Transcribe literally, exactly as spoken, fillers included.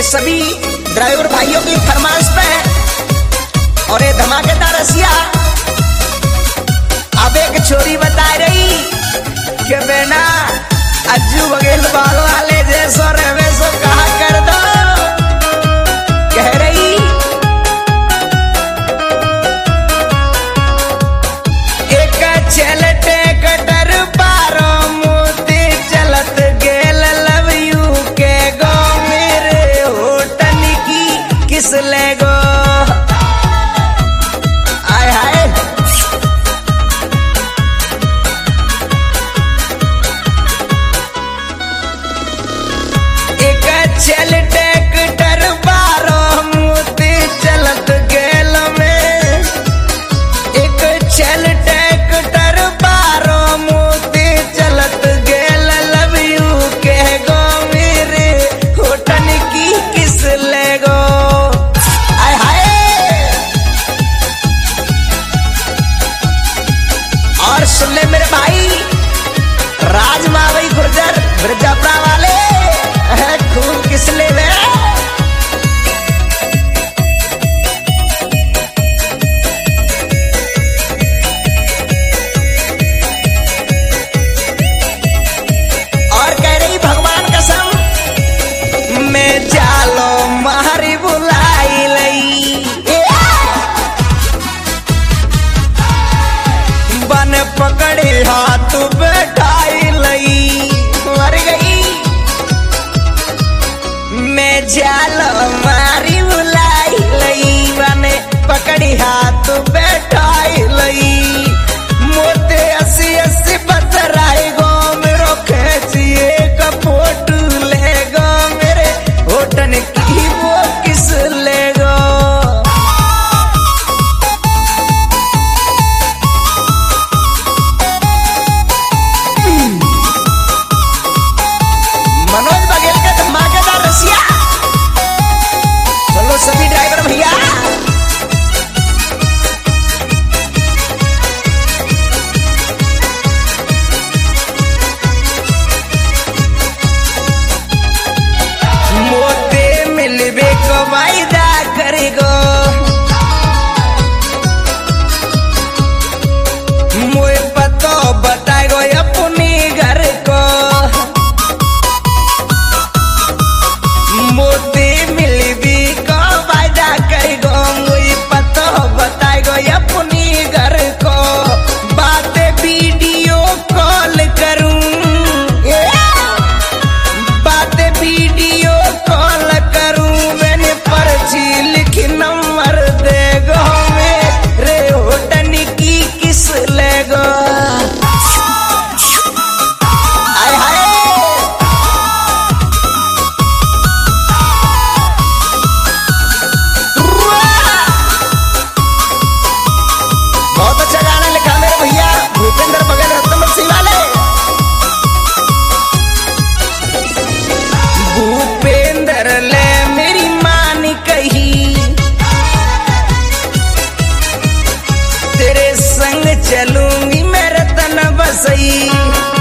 सभी ड्राइवर भाइयों की फरमाइश पे और ये धमाकेदार रसिया अब एक छोरी बता रही कि बेना अज्जू बघेल बाल वाले जैसो रहे सो कहा कर दो। कह रही एक चलते कटर पारो मोती चलत गेल लव यू के गो मेरे होटल की किस ले गो। आय हाय एक चल ट्रैक्टर बारो मोती चलत गेल में एक चल ट्रैक्टर बारो मोती चलत गेल लव यू के गो मेरे होटल की किस ले गो। आय हाय और सुन ले मेरे भाई राज मावई गुर्जर ब्रजापरा वाले खून किस ले वे। और कह रही भगवान कसम मैं जालो मारी बुलाई लई बन पकड़े हाथ बैठाई लई मर गई। मैं जाल मारी बुलाई लई बने पकड़ी हाथ बैठाई लई मोते अस्सी अस्सी बतराई गो मेरो खेचिए कपोट ले गो मेरे होटल की वो किस ले गो। मनोज बघेल का धमाकेदार रसिया चलो सभी ड्राइवर भैया मोते मिलबे को वायदा करेगो मोए पतो बताएगो अपने घर को मोते मिलबी को वायदा करेगो मुझे पतो बताएगो अपने घर को बातें वीडियो कॉल करूं बातें वीडियो कॉल करूं मैंने पर्ची लिखी नंबर देगो मेरे होटल की किस लेगो। आय हाय बहुत अच्छा गाना लिखा मेरे भैया भूपेंद्र बघेल रत्नमल सिंह वाले। भूपेंद्र ले मेरी मां ने कही तेरे संग चलूंगी मैं रतन बसई